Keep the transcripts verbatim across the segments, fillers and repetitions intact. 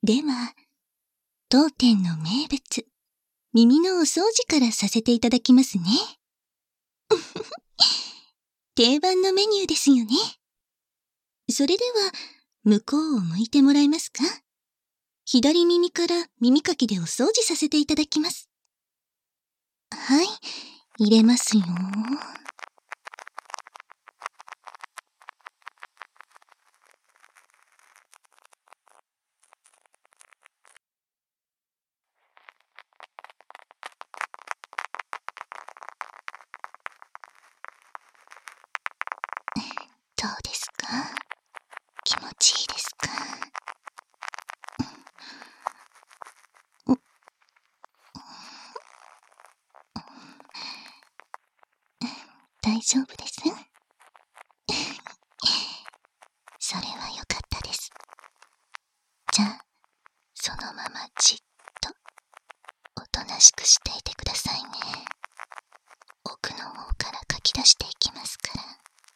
では、当店の名物、耳のお掃除からさせていただきますね。定番のメニューですよね。それでは、向こうを向いてもらえますか？左耳から耳かきでお掃除させていただきます。はい、入れますよ。どうですか？気持ちいいですか？大丈夫です。それはよかったです。じゃあ、そのままじっと、おとなしくしていてくださいね。奥の方からかき出していきますから。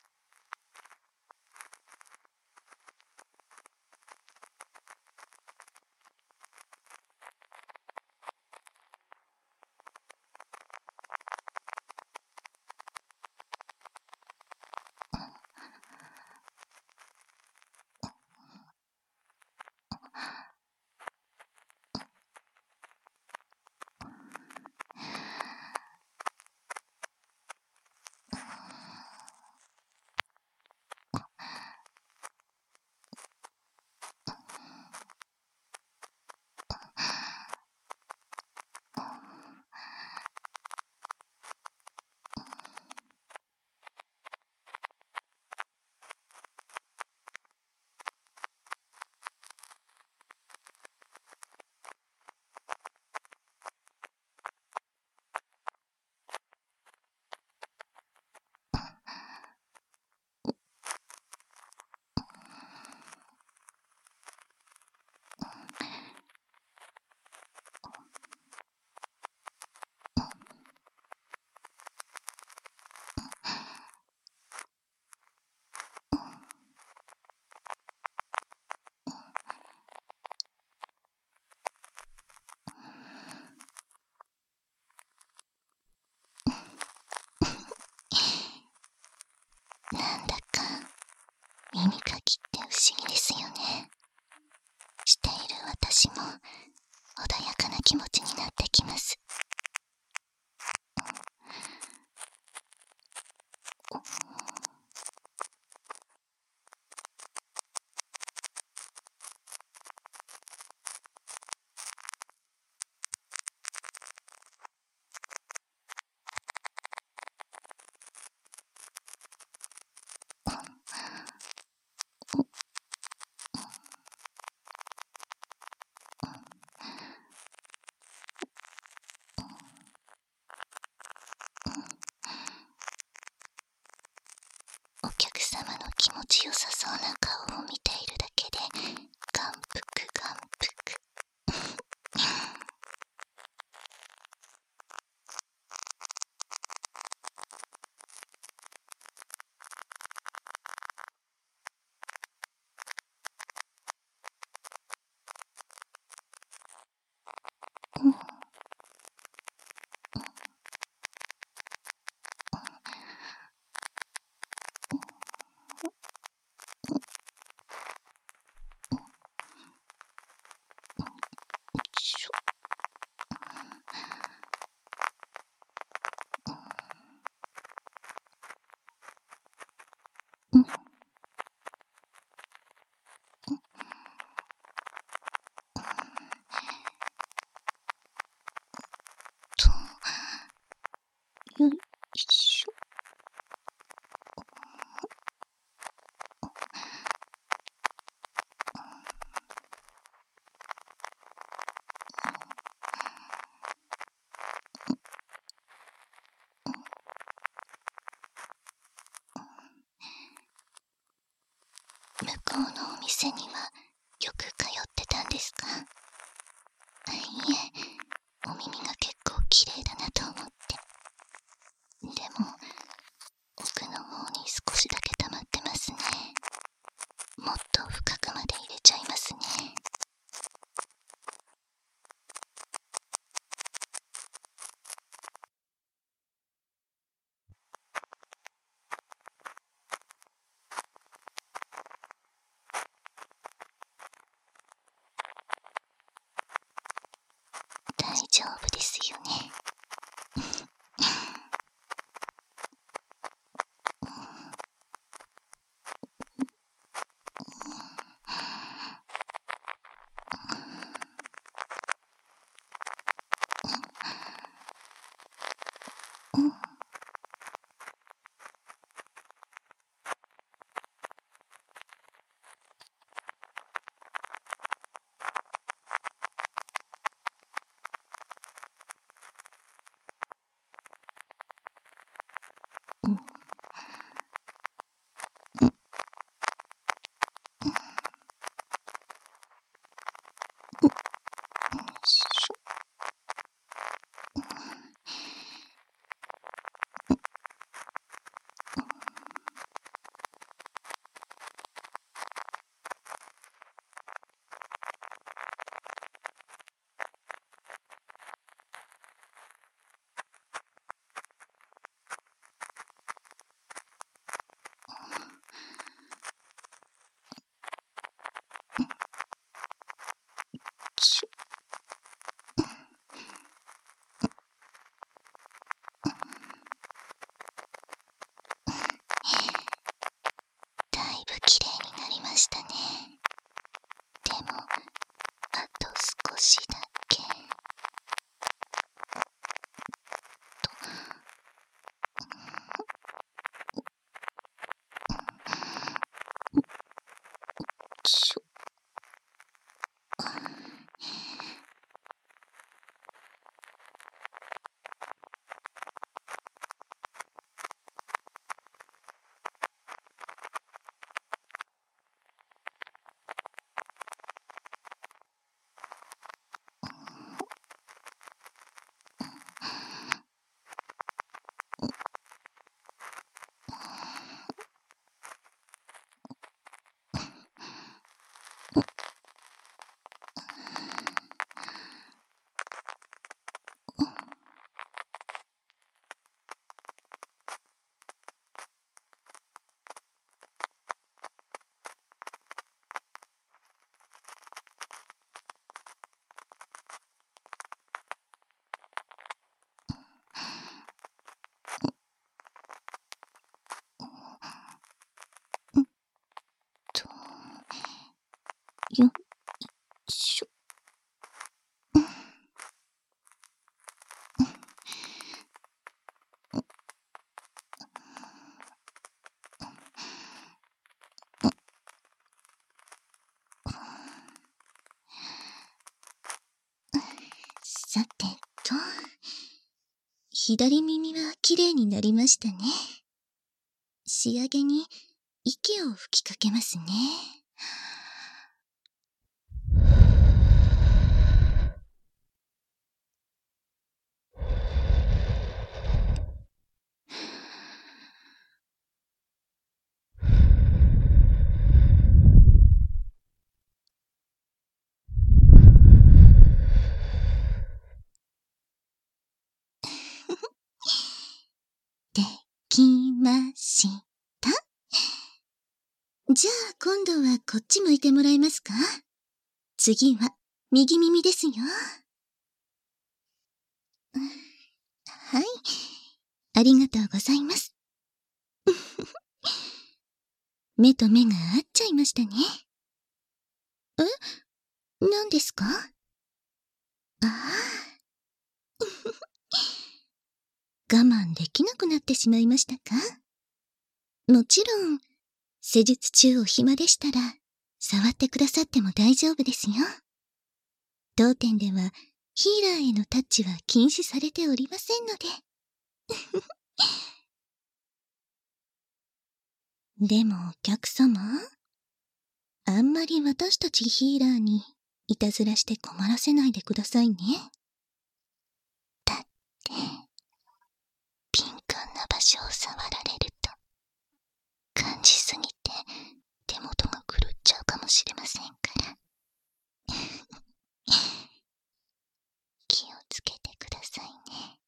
なんだか、耳かきって不思議ですよね。している私も、穏やかな気持ちになってきます。お客様の気持ちよさそうな顔を見ているだけで感服感服。うんしょうんとよいしょ。向こうのお店にはよく通ってたんですか？いえ、お耳が結構綺麗だなと思って。でも、奥の方に少しだけ溜まってますね。もっと深くまで入れちゃいますね。 夫ですよね。だいぶきれいになりましたね。でもあと少しだけ。ちょとよいしょ。さてと、左耳はきれいになりましたね。仕上げに息を吹きかけますね。できました。じゃあ今度はこっち向いてもらえますか？次は右耳ですよ。はい、ありがとうございます。目と目が合っちゃいましたね。え？何ですか？ああ。我慢できなくなってしまいましたか？もちろん、施術中お暇でしたら、触ってくださっても大丈夫ですよ。当店では、ヒーラーへのタッチは禁止されておりませんので。でもお客様、あんまり私たちヒーラーにいたずらして困らせないでくださいね。だって、敏感な場所を触られると、感じすぎて手元が狂っちゃうかもしれませんから。気をつけてくださいね。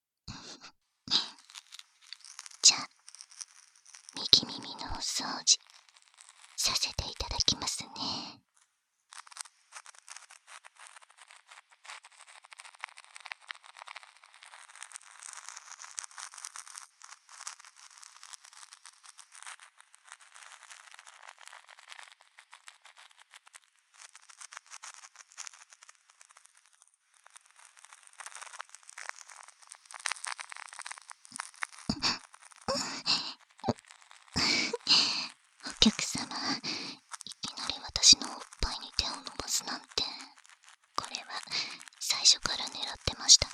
じゃあ、右耳のお掃除させていただきますね。 すなんて、これは最初から狙ってましたね。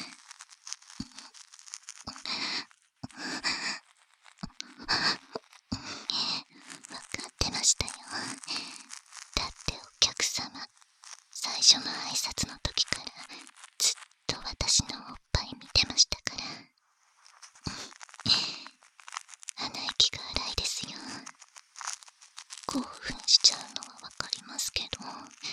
わかってましたよ。だってお客様、最初の挨拶の時からずっと私のおっぱい見てましたから。鼻息が荒いですよ。興奮しちゃうのはわかりますけど、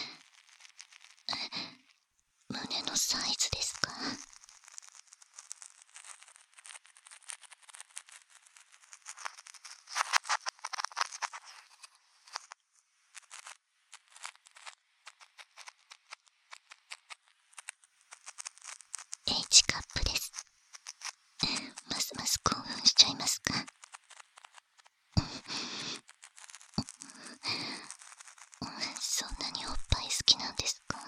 胸のサイズですか？H カップです。ますます興奮しちゃいますか？そんなにおっぱい好きなんですか？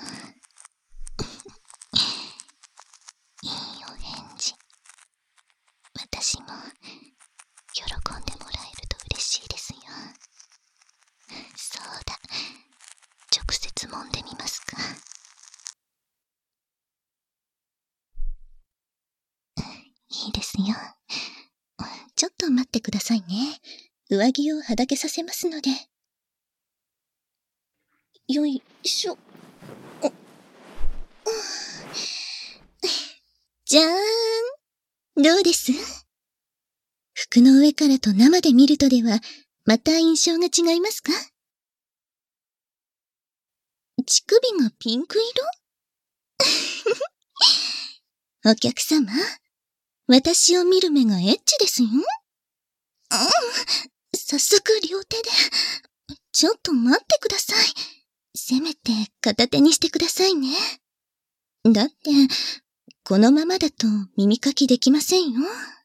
いいお返事。私も喜んでもらえると嬉しいですよ。そうだ、直接揉んでみますか？いいですよ。ちょっと待ってくださいね。上着をはだけさせますので。よいしょ。じゃーん。どうです？服の上からと生で見るとでは、また印象が違いますか？乳首がピンク色お客様、私を見る目がエッチですよ。うん、早速両手で。ちょっと待ってください。せめて片手にしてくださいね。だって、このままだと耳かきできませんよ。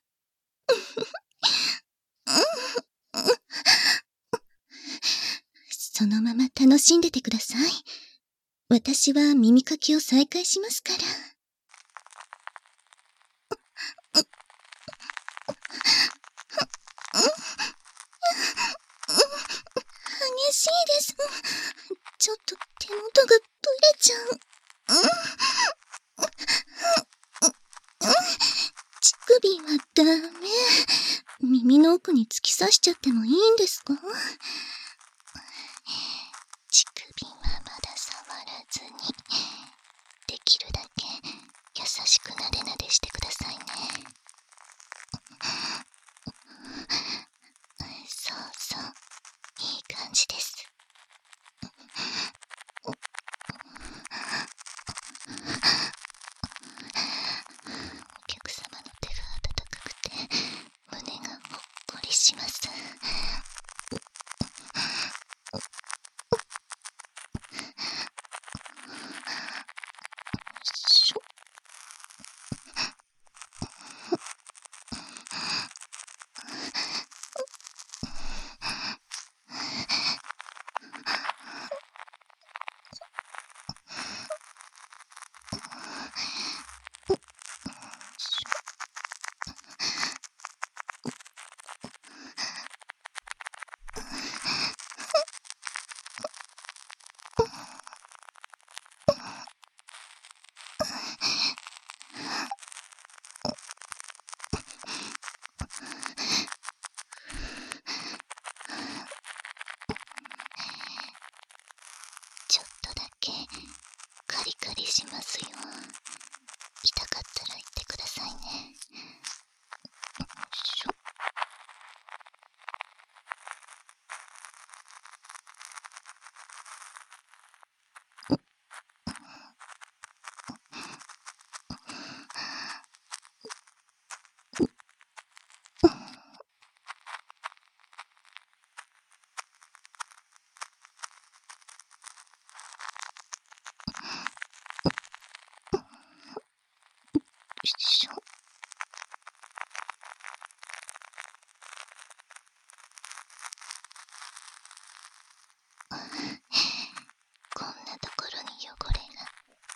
そのまま楽しんでてください。私は耳かきを再開しますから。激しいです。ちょっと手元がブレちゃう。乳首はダメ。耳の奥に突き刺しちゃってもいいんですか？乳首はまだ触らずに、できるだけ優しくなでなでしてくださいね。そうそう、いい感じです。お客様の手が温かくて胸がほっこりします。しょちょっとだけカリカリしますよ。痛かったら言ってくださいね。しょしょこんなところに汚れが。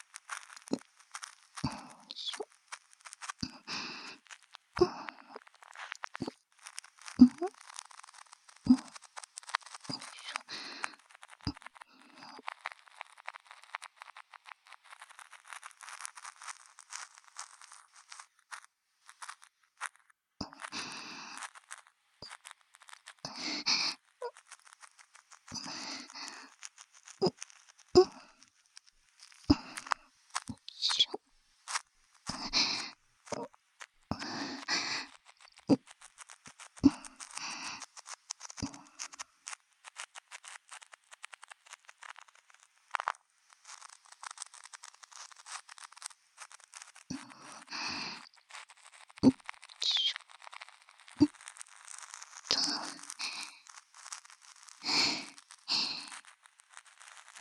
しょ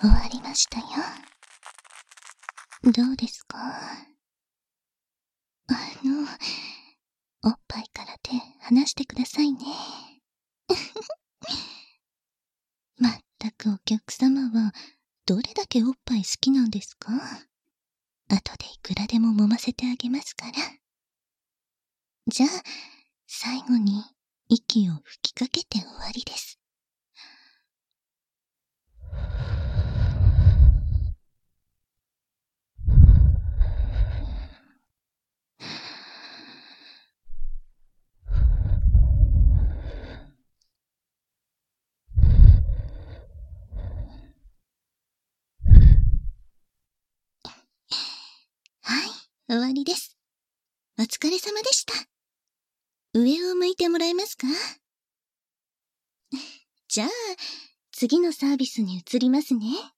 終わりましたよ。どうですか？あの、おっぱいから手離してくださいね。まったくお客様はどれだけおっぱい好きなんですか？後でいくらでも揉ませてあげますから。じゃあ、最後に息を吹きかけて終わりです。はい、終わりです。お疲れ様でした。上を向いてもらえますか？じゃあ、次のサービスに移りますね。